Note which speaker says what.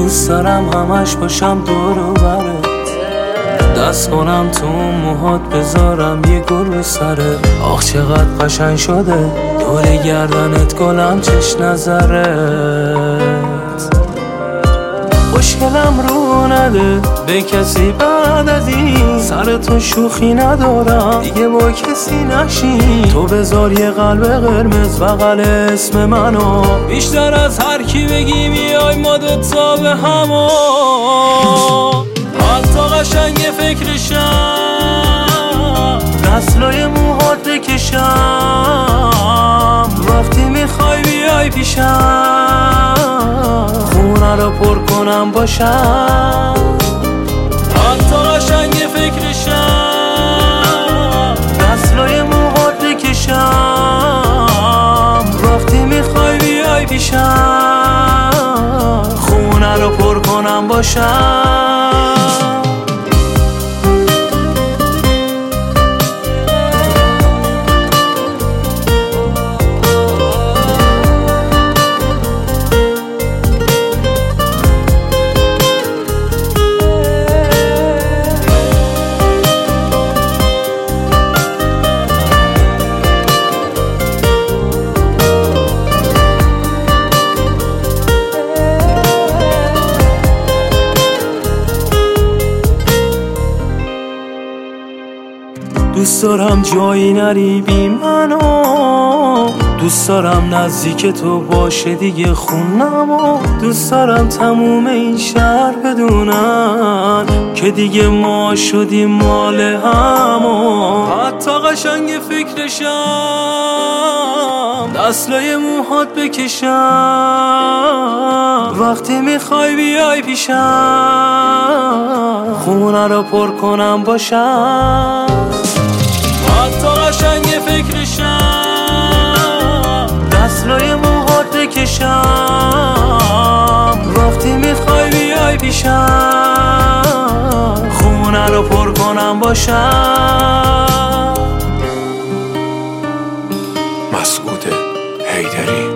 Speaker 1: دوست دارم همش باشم دور و برت، دست کنم تو موهات بذارم یه گل رو سره. آخ چقدر قشنگ شده دور گردنت گلم چش نظرت. مشکلم رو نده به کسی بعد از این، سر تو شوخی ندارم دیگه با کسی نشین. تو بذار یه قلب قرمز بغل اسم منو، بیشتر از هر کی بگی میای ما دوتا به همو. حتی قشنگ فکرشم دستلای موهات بکشم، وقتی میخوای بیای پیشم خونه رو پر کنم باشم. حتی قشنگ فکرشم دستلای موهات بکشم، وقتی میخوای بیای پیشم خونه رو پر کنم باشم. دوست دارم جایی نری بی منو، دوست دارم نزدیک تو باشه دیگه خونمو. دوست دارم تموم این شهر بدونن که دیگه ما شدیم مال همو. حتی قشنگ فکرشم دستلای موهات بکشم، وقتی میخوای بیای پیشم خونه رو پر کنم باشم. حتی قشنگ فکرشم دستلای موهات بکشم، وقتی میخوای بیای پیشم خونه رو پر کنم باشم.
Speaker 2: مسعود حیدری.